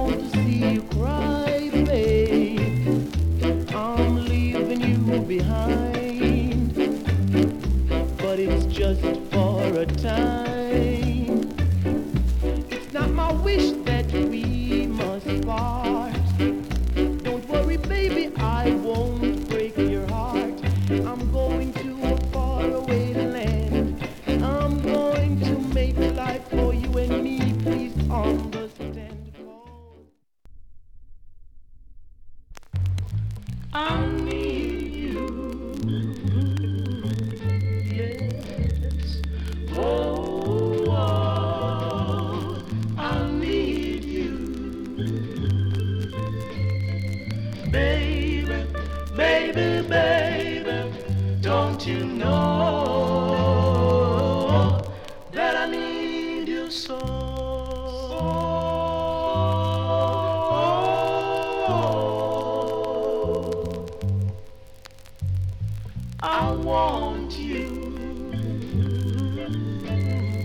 want to see you cry, babe. I'm leaving you behind, but it's just for a time. It's not my wish that we must part. Don't worry, baby, I won't break your heart. I'm going to a faraway land. I'm going to make life for you and me. Please understand. I need you. Yes. Oh, I need you. Baby, baby, baby, don't you know that I need you so? I want you.